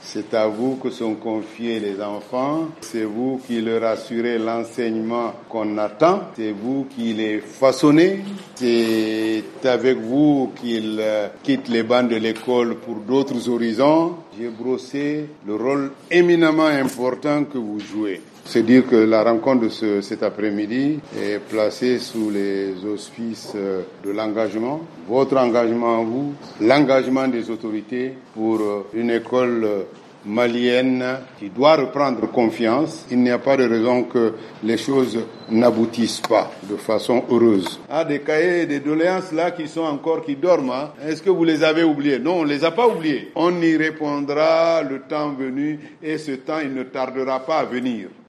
C'est à vous que sont confiés les enfants. C'est vous qui leur assurez l'enseignement qu'on attend. C'est vous qui les façonnez. C'est avec vous qu'ils quittent les bancs de l'école pour d'autres horizons. J'ai brossé le rôle éminemment important que vous jouez. C'est dire que la rencontre de cet après-midi est placée sous les auspices de l'engagement. Votre engagement à vous, l'engagement des autorités pour une école malienne qui doit reprendre confiance. Il n'y a pas de raison que les choses n'aboutissent pas de façon heureuse. Des cahiers et des doléances là qui dorment. Est-ce que vous les avez oubliés? Non, on ne les a pas oubliés. On y répondra le temps venu et ce temps, il ne tardera pas à venir.